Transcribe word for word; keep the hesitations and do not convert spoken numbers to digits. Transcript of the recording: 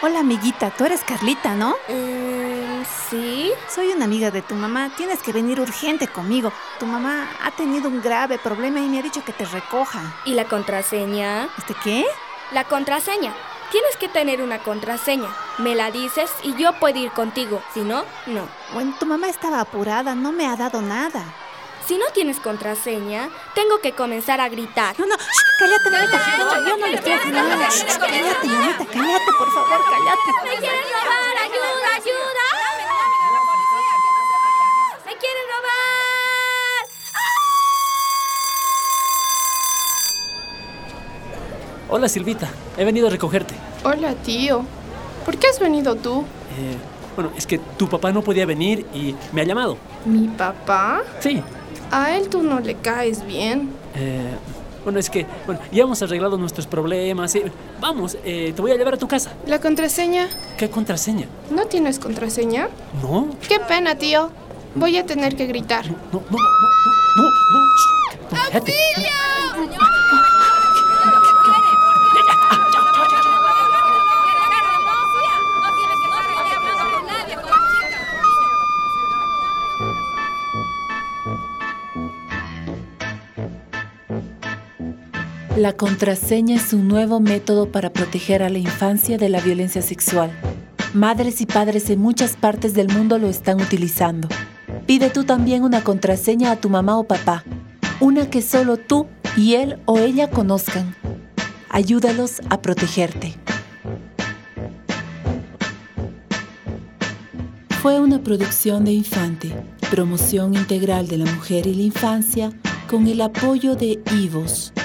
Hola, amiguita, tú eres Carlita, ¿no? Eh, ¿sí? Soy una amiga de tu mamá, tienes que venir urgente conmigo. Tu mamá ha tenido un grave problema y me ha dicho que te recoja. ¿Y la contraseña? ¿Este qué? La contraseña. Tienes que tener una contraseña. Me la dices y yo puedo ir contigo. Si no, no. Bueno, tu mamá estaba apurada, no me ha dado nada. Si no tienes contraseña, tengo que comenzar a gritar. No, no, shh, cállate, mamita. No, yo no le estoy haciendo nada. Shh, cállate, mamita, cállate, por favor, cállate. ¡Me quieren robar! ¡Ayuda, ayuda! ¡Me quieren robar! Hola, Silvita. He venido a recogerte. Hola, tío. ¿Por qué has venido tú? Eh, bueno, es que tu papá no podía venir y me ha llamado. ¿Mi papá? Sí. A él tú no le caes bien. Eh, bueno, es que bueno, ya hemos arreglado nuestros problemas. Eh, vamos, eh, te voy a llevar a tu casa. ¿La contraseña? ¿Qué contraseña? ¿No tienes contraseña? No. Qué pena, tío. Voy a tener que gritar. No, no, no, no, no, no. Shh, cállate. La contraseña es un nuevo método para proteger a la infancia de la violencia sexual. Madres y padres en muchas partes del mundo lo están utilizando. Pide tú también una contraseña a tu mamá o papá, una que solo tú y él o ella conozcan. Ayúdalos a protegerte. Fue una producción de Infante, promoción integral de la mujer y la infancia, con el apoyo de I V O S.